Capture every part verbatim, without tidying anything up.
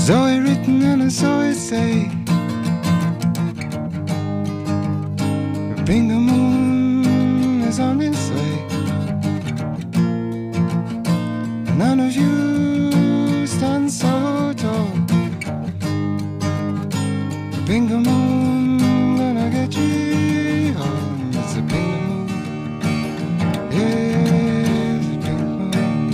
Zoe written and a Zoe say, the Bingo Moon is on its way. None of you stand so tall. The Bingo Moon gonna get you home. It's a Bingo Moon. Yeah, the Bingo Moon.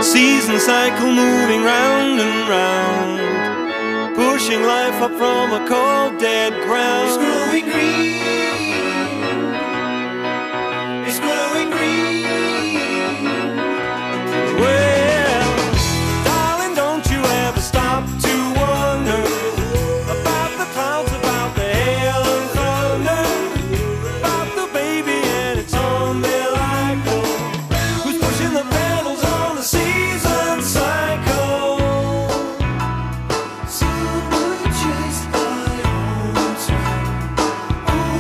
Season cycle moving round and round, pushing life up from a cold dead ground. It's growing green, it's growing green. Well, darling, don't you ever stop to wonder about the clouds, about the hail and thunder, about the baby and its umbilical, who's pushing the pedals on the season cycle. Someone chased by horns,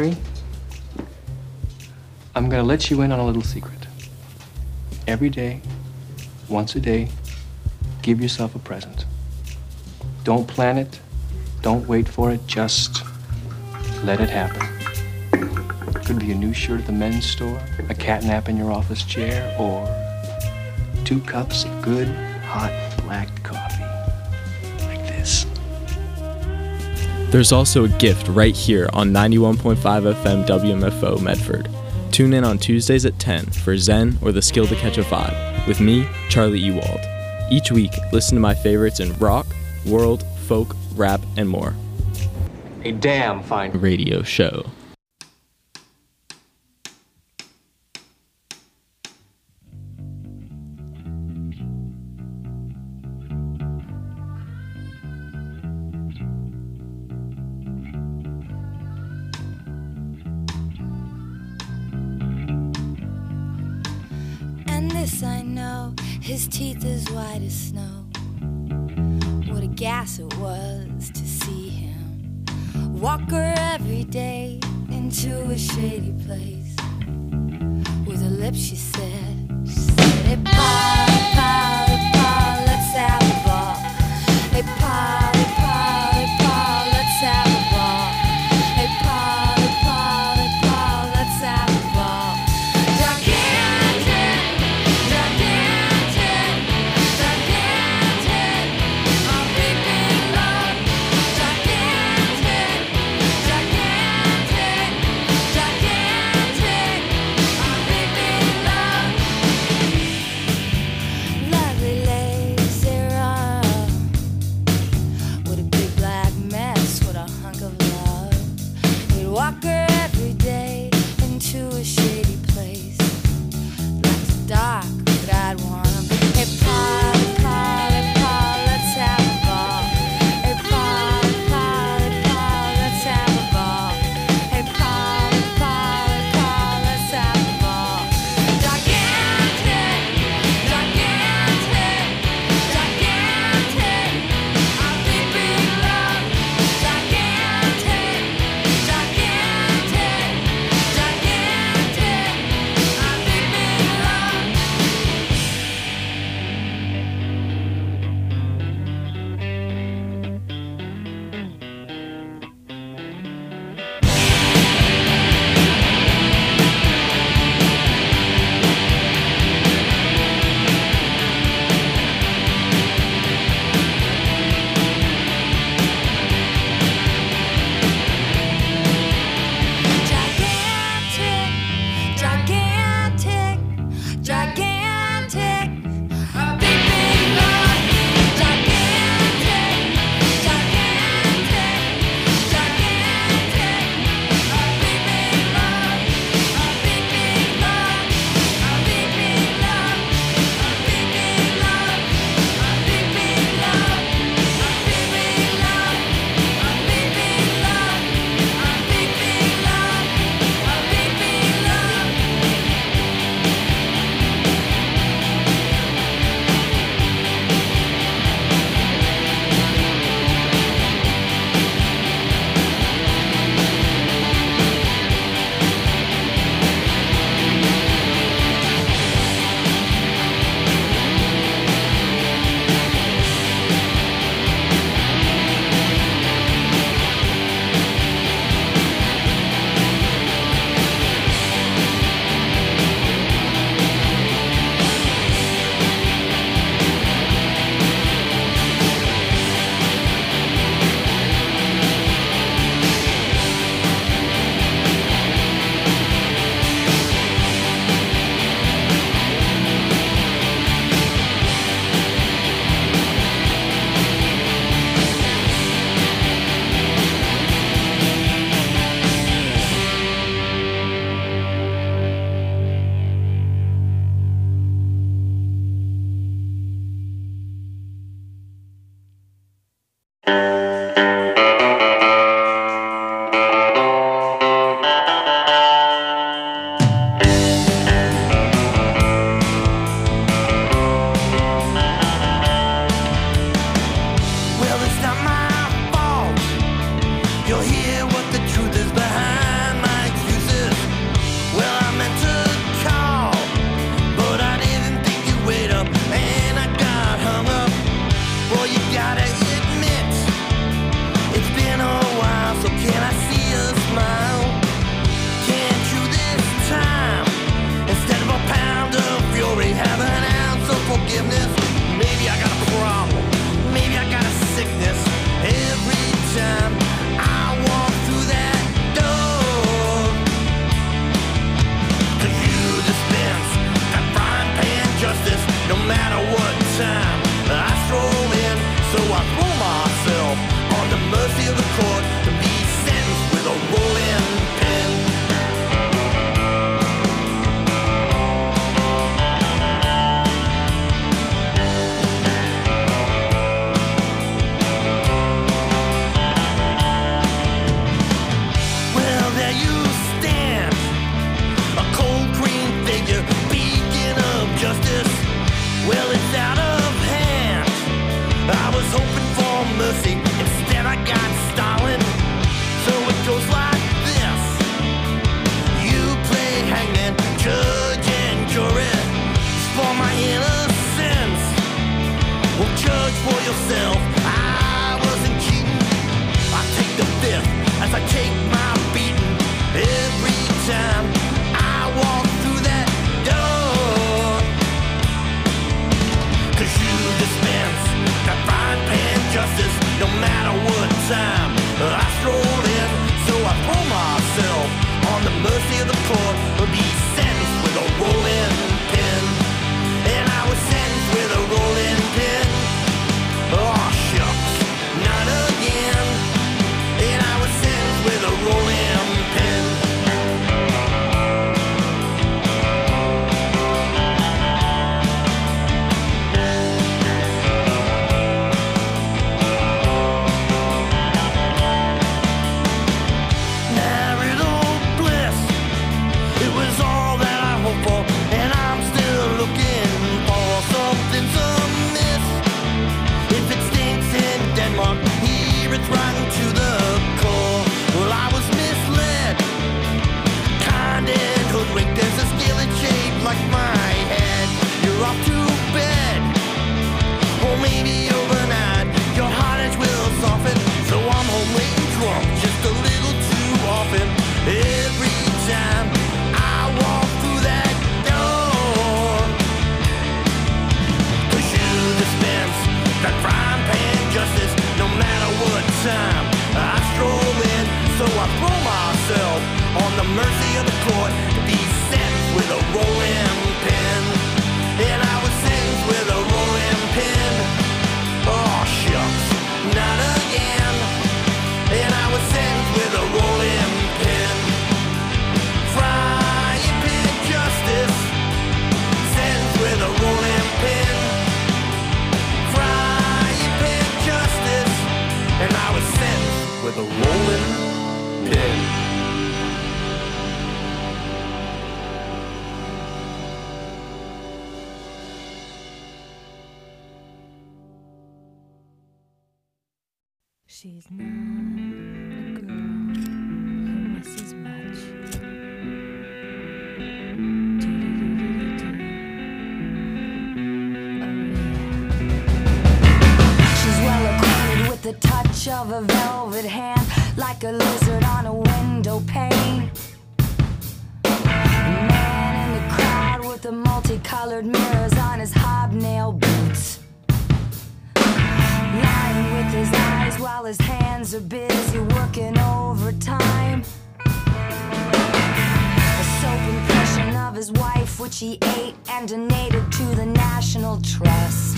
I'm gonna let you in on a little secret. Every day, once a day, give yourself a present. Don't plan it, don't wait for it, just let it happen. Could be a new shirt at the men's store, a cat nap in your office chair, or two cups of good, hot, black coffee. Like this. There's also a gift right here on ninety-one point five F M W M F O Medford. Tune in on Tuesdays at ten for Zen or the Skill to Catch a Vibe with me, Charlie Ewald. Each week, listen to my favorites in rock, world, folk, rap, and more. A damn fine Radio show. And this I know, his teeth as white as snow. What a gas it was to see him walk her every day into a shady place. With her lips she said, she said, hey pa, hey pa, hey pa, let's have a ball. Hey pa, hey pa, hey pa, let's have a ball. Hey pa, hey pa, hey pa, let's have a ball. Gigantic, gigantic, gigantic, I'm reaping love. Gigantic, gigantic, gigantic, I'm reaping love. Love was hoping for mercy, instead I got Stalin. So it goes like this. You play hangman, judge and jury. For my innocence, well, judge for yourself. I wasn't cheating. I take the fifth as I take my beating every time I walk through that door. Cause you dispense that frying pan justice no matter what time I stroll in. So I throw myself on the mercy of the court, or be sentenced with a rolling pin. And I was sentenced with a rolling pin. Oh shucks, not again. And I was sentenced with a rolling pin. Marital bliss, it was all that I hoped for, and I'm still looking for something's amiss. If it stinks in Denmark, here it's rotten to the core. Well, I was misled, kind and hoodwinked. There's a skillet shaped like my head. You're off to bed, or maybe overnight your hot edge will soften. So I'm home late and drunk, just a little too often. Every time I walk through that door. Cause you dispense that frying pan justice no matter what time I stroll in. So I throw myself on the mercy of the court to be sentenced with a rolling pin. And I was sentenced with a rolling pin. Oh shucks, not again. And I was sentenced with a rolling pin. Frying pan justice, sentenced with a rolling pin. Frying pan justice, and I was sentenced with a rolling pin. She's not a girl who misses much. Do-do-do-do-do-do. Oh, yeah. She's well acquainted with the touch of a velvet hand, like a lizard on a window pane. A man in the crowd with the multicolored mirrors on his hobnail boots, lying with his eyes while his hands are busy working overtime. A soap impression of his wife, which he ate and donated to the National Trust.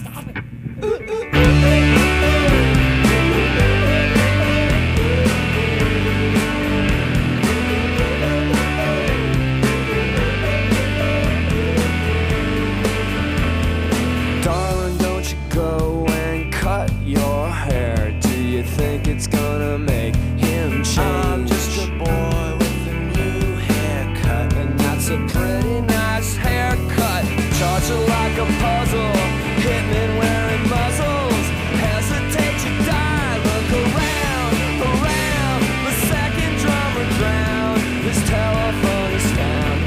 Darling, don't you go and cut your hair. Do you think it's gonna make him change? I'm just a boy with a new haircut, and that's a pretty nice haircut. Charge it like a puzzle, hitmen wearing muzzles. Hesitate to die, look around, around. The second drummer drowned, his telephone is found.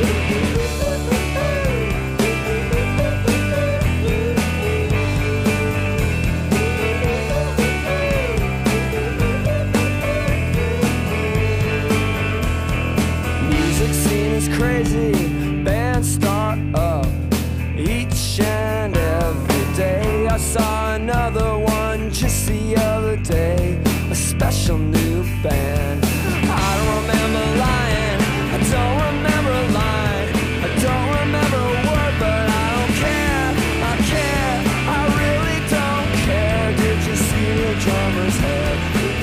Music scene is crazy, bands start up each and every day. I saw another one just the other day, a special new band. I don't remember lying, I don't remember a line, I don't remember a word, but I don't care, I care, I really don't care. Did you see the drummer's head?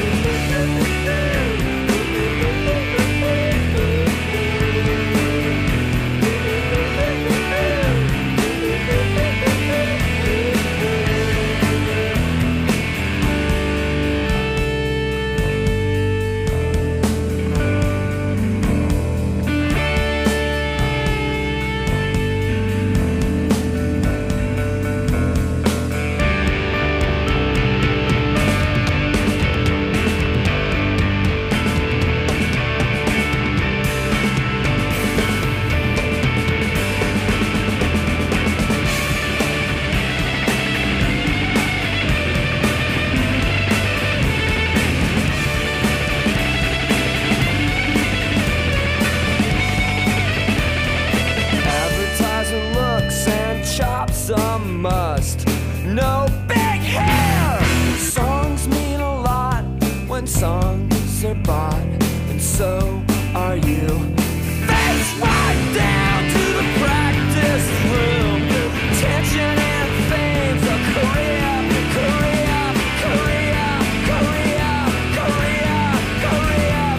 Advertising looks and chops a must. No big hair! Songs mean a lot when songs are bought, and so are you. Face right down to the practice room. Tension and fame's a career, career, career, career, career,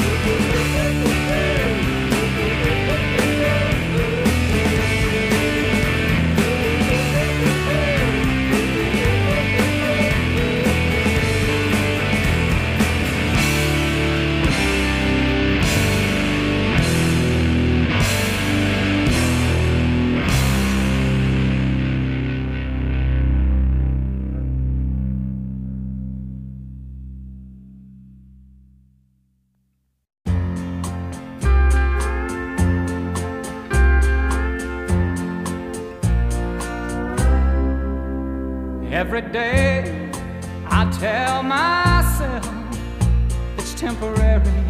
Every day I tell myself it's temporary,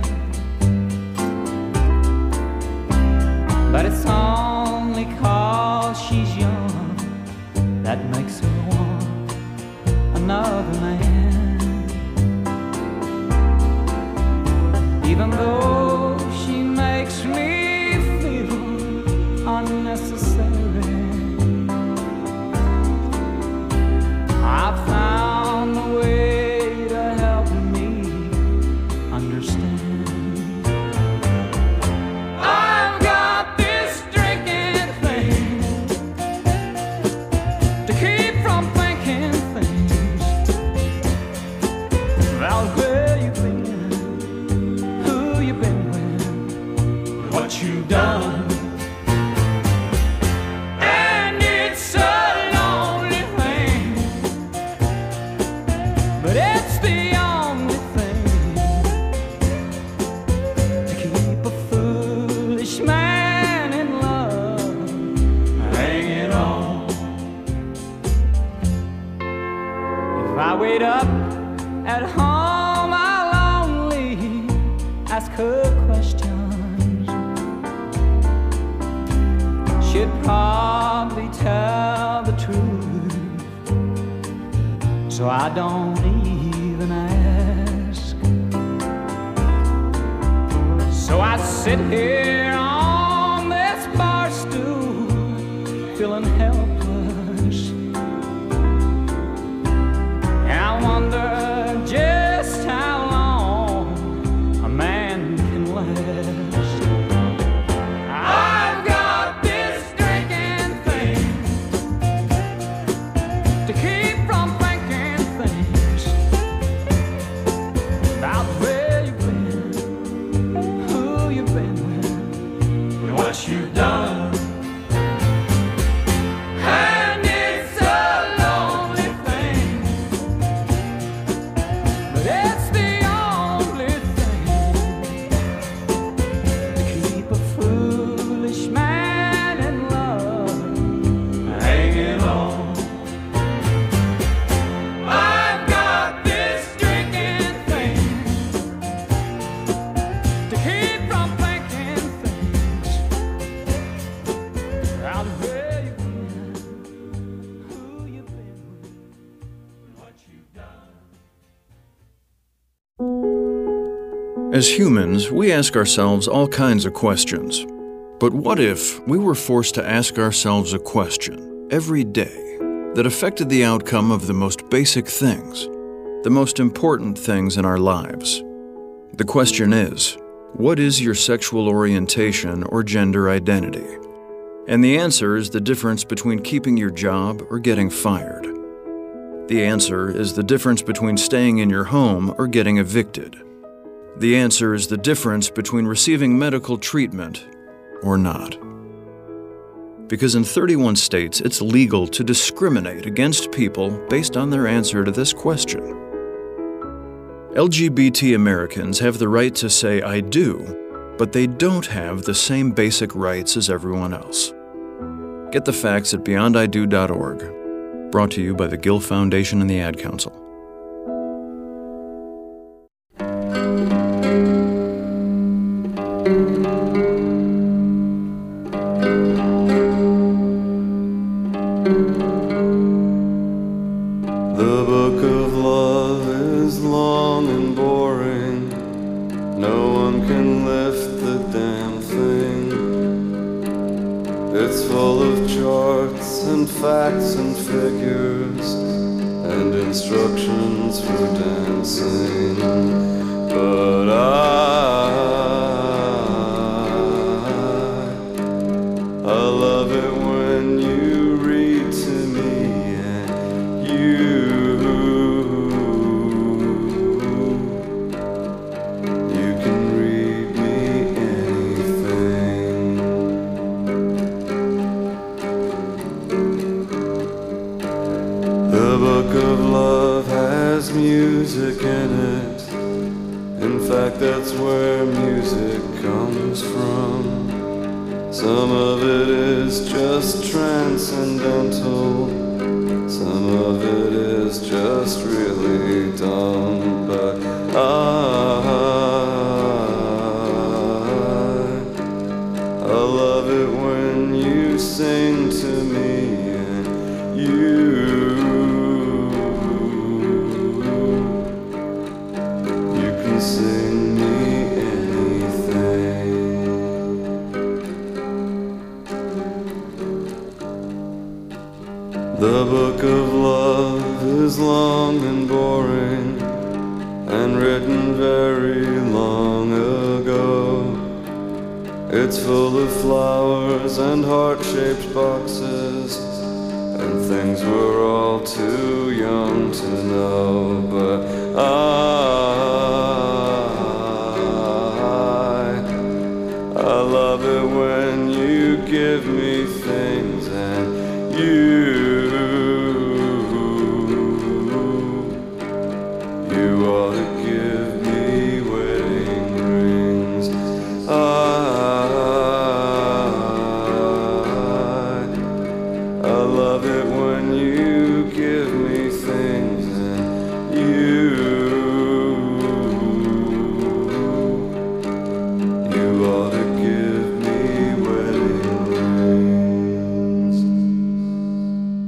but it's only 'cause she's young that makes her want another man. Even though she makes me feel unnecessary, I found a way to help me understand. I've got this drinking thing to keep from thinking things about where you've been, who you've been with, what you've done. Wait up at home, I'll only ask her questions. She'd probably tell the truth, so I don't even ask. So I sit here on this bar stool, feeling helpless, As humans, we ask ourselves all kinds of questions. But what if we were forced to ask ourselves a question every day that affected the outcome of the most basic things, the most important things in our lives? The question is, what is your sexual orientation or gender identity? And the answer is the difference between keeping your job or getting fired. The answer is the difference between staying in your home or getting evicted. The answer is the difference between receiving medical treatment or not. Because in thirty-one states, it's legal to discriminate against people based on their answer to this question. L G B T Americans have the right to say I do, but they don't have the same basic rights as everyone else. Get the facts at beyond I do dot org. Brought to you by the Gill Foundation and the Ad Council. The book of love is long and boring. No one can lift the damn thing. It's full of charts and facts and figures and instructions for dancing. But I, I love it when you read to me and you, you can read me anything. The book of love has music in it. In fact, that's where music comes from. Some of it is just transcendental. Some of it is just really dumb. But I, I love it when you sing to me and you, you can sing me anything. The book of love is long and boring and written very long ago. It's full of flowers and heart-shaped boxes and things we're all too young to know. But I, I love it when you give me things and you, you ought to give me wedding rings. I, I love it when you give me things and you, you ought to give me wedding rings.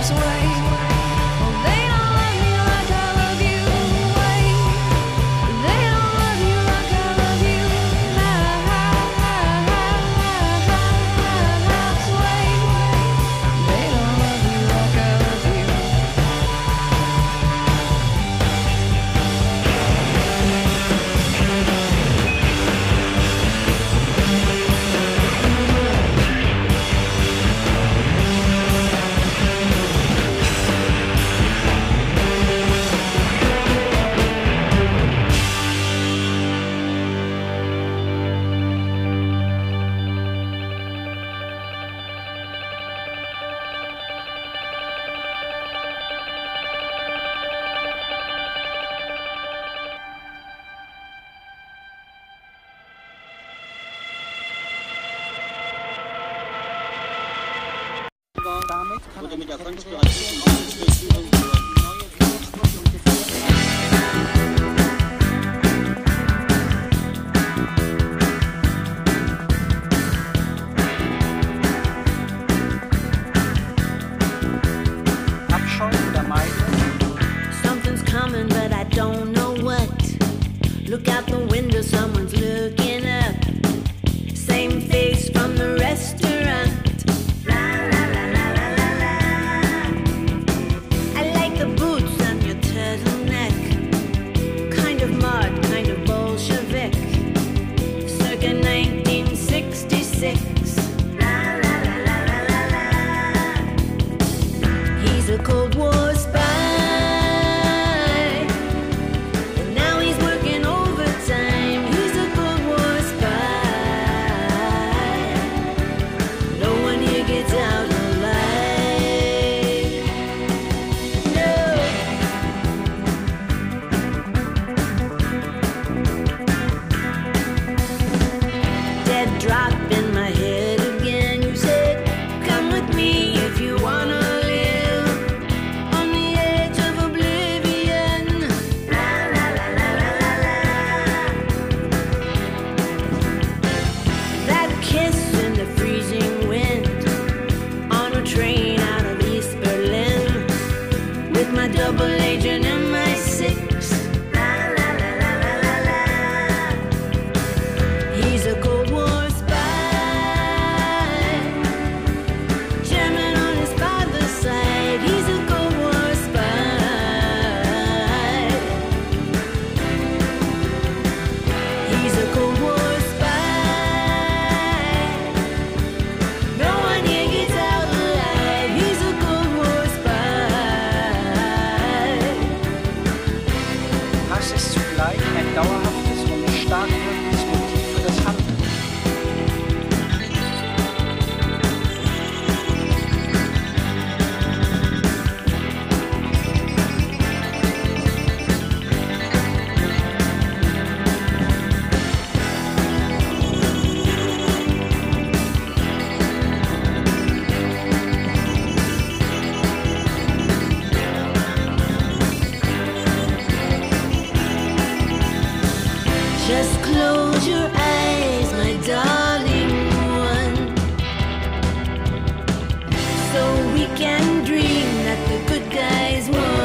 Something's coming, but I don't know what. Look out the window, someone's looking up. Same face from the restaurant. La la la la la la la. I like the boots on your turtleneck. Kind of mod, kind of Bolshevik. Circa nineteen sixty-six. La la la la la la la. He's a Cold War spy. Just close your eyes, my darling one, so we can dream that the good guys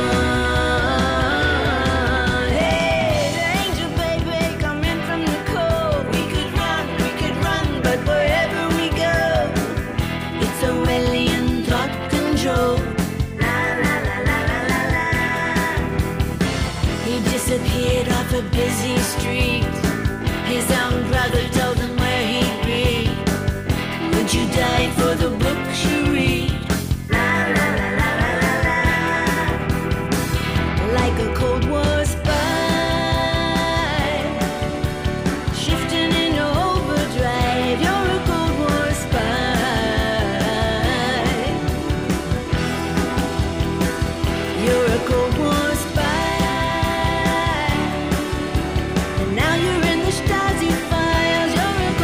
won. Hey, the angel baby, coming from the cold. We could run, we could run, but wherever we go, it's Orwellian thought control. La la la la la la la. He disappeared off a busy street. His own brother told him where he'd be. Would you die for the books you read? La la la la la la la. Like a Cold War spy, shifting into overdrive. You're a Cold War spy. You're a Cold War spy. And now you're in the Stasi files. You're a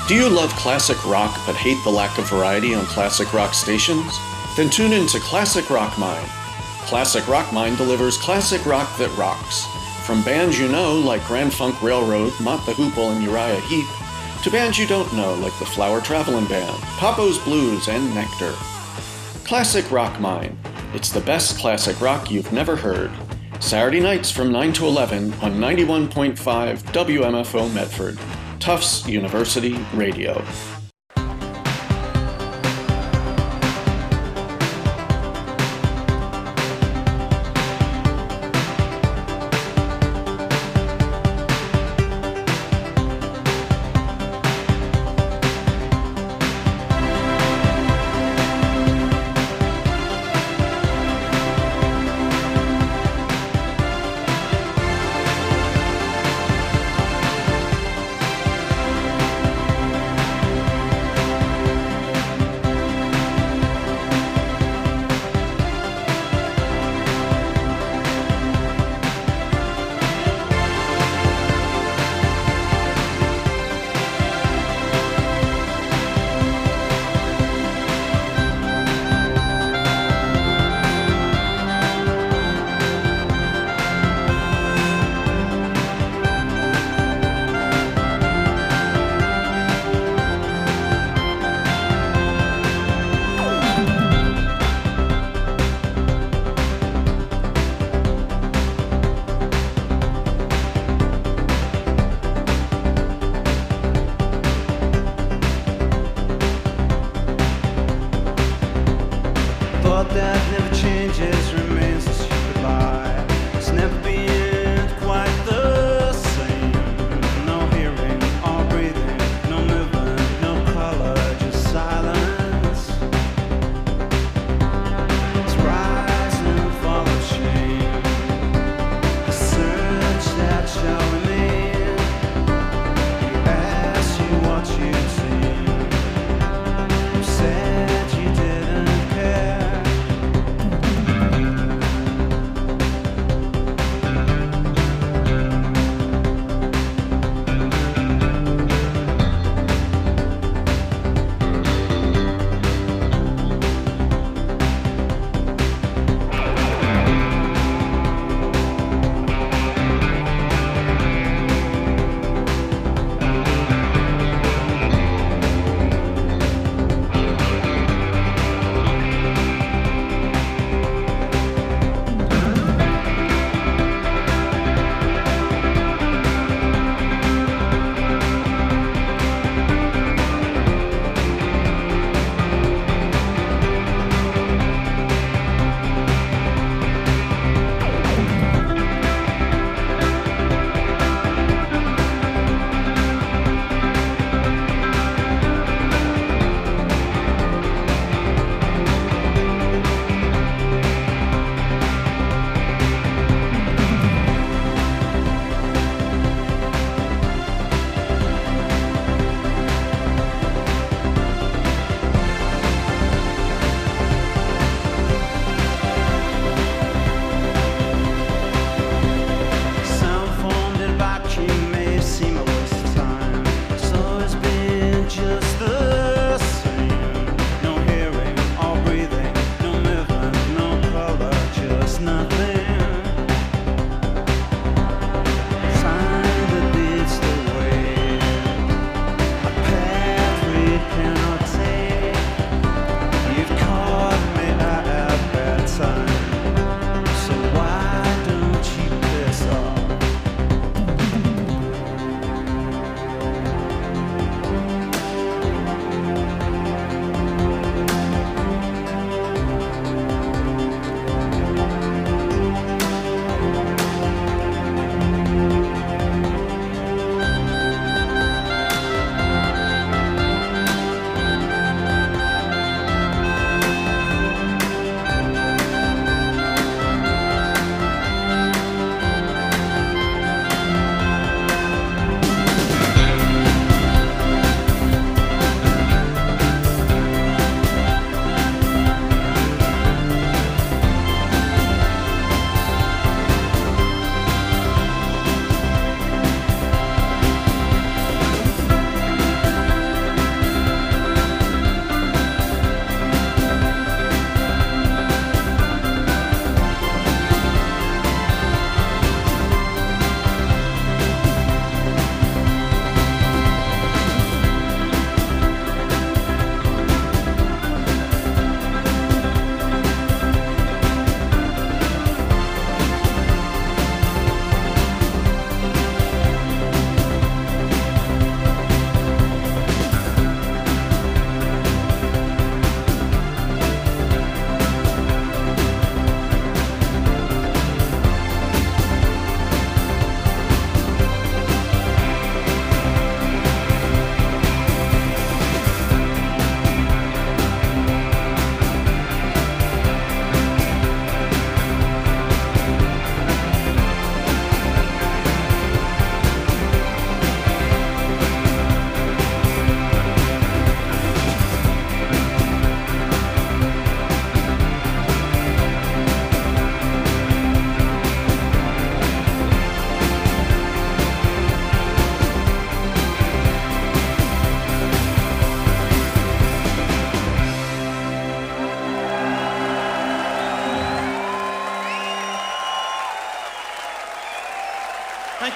Do you love classic rock but hate the lack of variety on classic rock stations? Then tune in to Classic Rock Mine. Classic Rock Mine delivers classic rock that rocks. From bands you know like Grand Funk Railroad, Mott the Hoople, and Uriah Heep, to bands you don't know like the Flower Travelin' Band, Papo's Blues, and Nectar. Classic Rock Mine. It's the best classic rock you've never heard. Saturday nights from nine to eleven on ninety-one point five W M F O Medford, Tufts University Radio.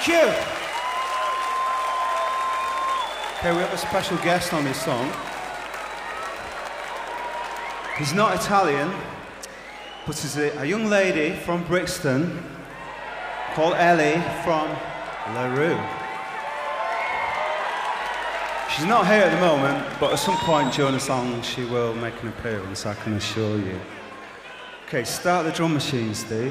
you. Okay, we have a special guest on this song. He's not Italian, but he's a, a young lady from Brixton called Ellie from LaRue. She's not here at the moment, but at some point during the song she will make an appearance, I can assure you. Okay, start the drum machine, Steve.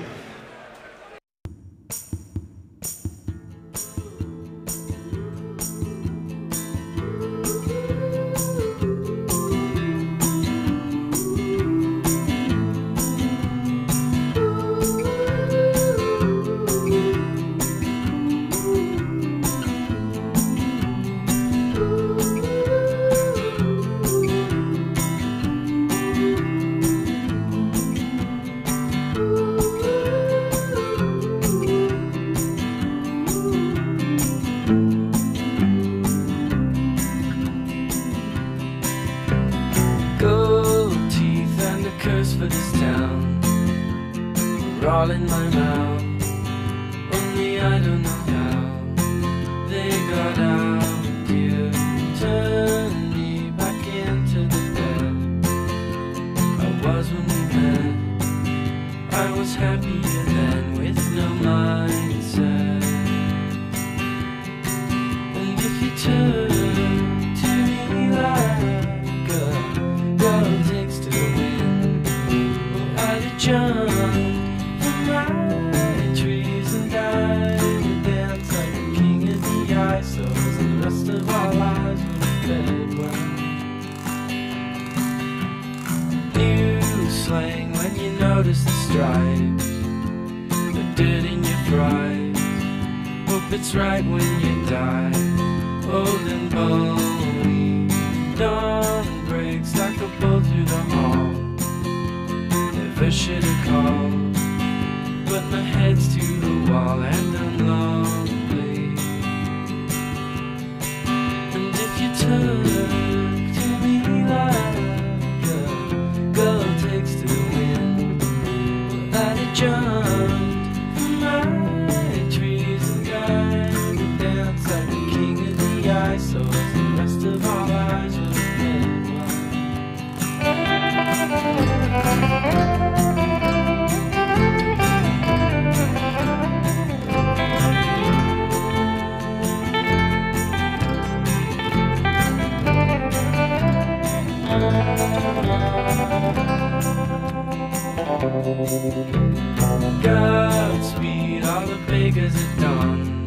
Godspeed, all the beggars at dawn,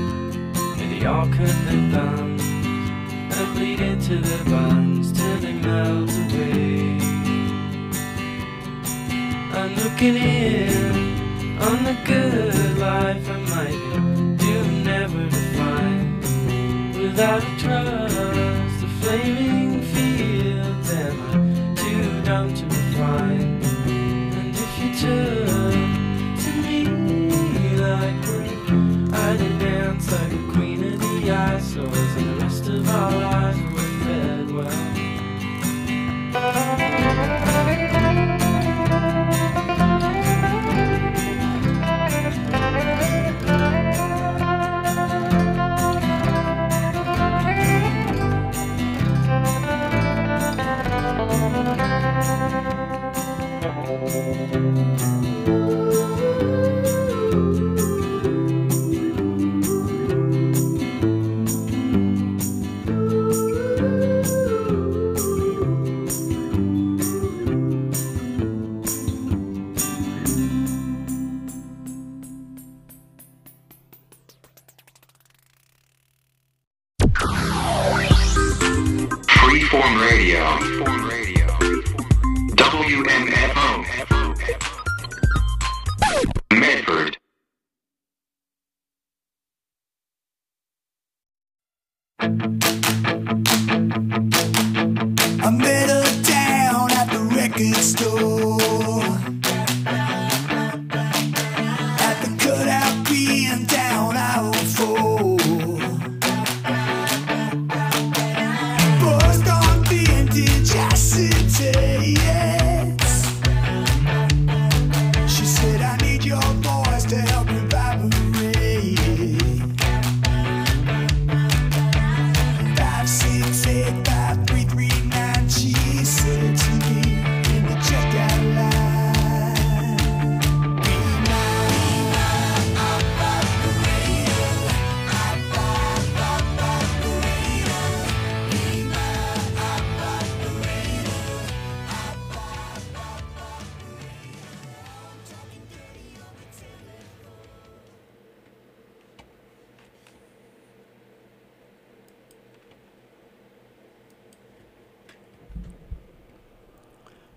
and they all cut their thumbs and bleed into their buns till they melt away. I'm looking in on the good life I might do never to find. Without a trust, the flaming fields am I too dumb to refine. And if you took to me like one, I'd dance like a queen of the ice, so as the rest of our lives were fed well. Freeform Radio. W M F O. Medford. I met her down at the record store, at the cutout being down I oh four. Buzzed on vintage acetates. She said I need your voice to help revibrate.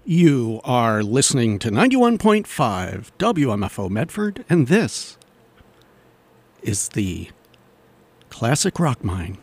You are listening to ninety-one point five W M F O Medford, and this is the Classic Rock Mine.